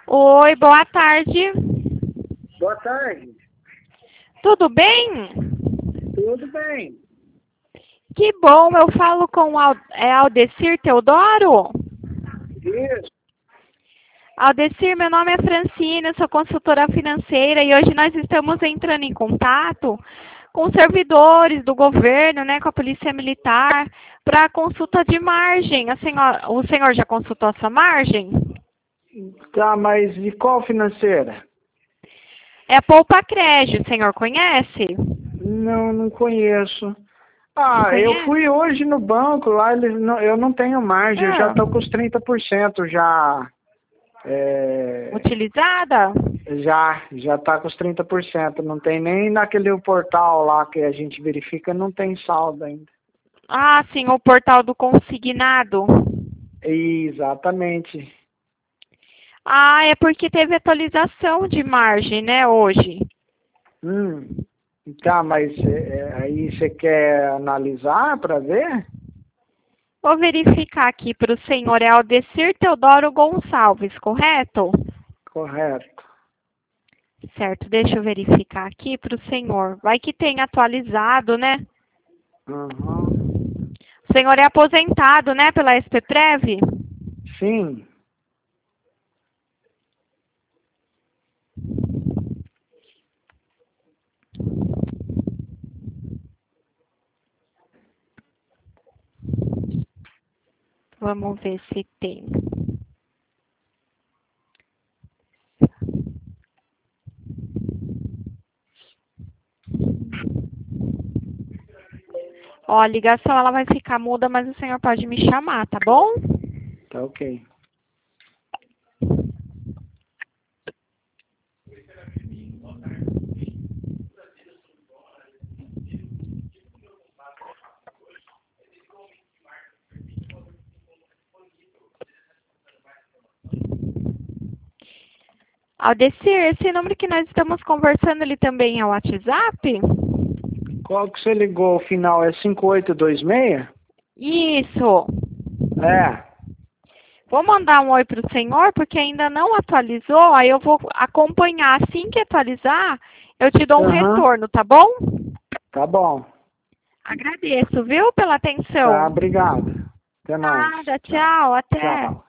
Oi, boa tarde. Boa tarde. Tudo bem? Tudo bem? Que bom, eu falo com Aldecir Teodoro? Isso. Aldecir, meu nome é Francina, sou consultora financeira e hoje nós estamos entrando em contato com servidores do governo, né, com a Polícia Militar, para consulta de margem. O senhor já consultou essa margem? Tá, mas de qual financeira? É a Poupa Crédito, o senhor conhece? Não conheço. Não Eu conhece? fui hoje no banco, lá eu não tenho margem, eu já Ah, estou com os 30% já. utilizada? Já está com os 30%. Não tem nem naquele portal lá que a gente verifica, não tem saldo ainda. Ah, sim, o portal do consignado. Exatamente. Ah, é porque teve atualização de margem, né, hoje. Tá, mas aí você quer analisar para ver? Vou verificar aqui para o senhor. É Aldecir Teodoro Gonçalves, correto? Correto. Certo, deixa eu verificar aqui para o senhor. Vai que tem atualizado, né? Uhum. O senhor é aposentado, né, pela SPPrev? Sim. Vamos ver se tem. Ó, a ligação ela vai ficar muda, mas o senhor pode me chamar, tá bom? Tá ok. Aldecir, esse número que nós estamos conversando, ele também é o WhatsApp? Qual que você ligou? O final é 5826? Isso. É. Vou mandar um oi para o senhor, porque ainda não atualizou, aí eu vou acompanhar. Assim que atualizar, eu te dou um Aham. retorno, tá bom? Tá bom. Agradeço, viu, pela Tá, atenção. obrigado. Até mais. Nada, Tchau. tchau, até. Tchau.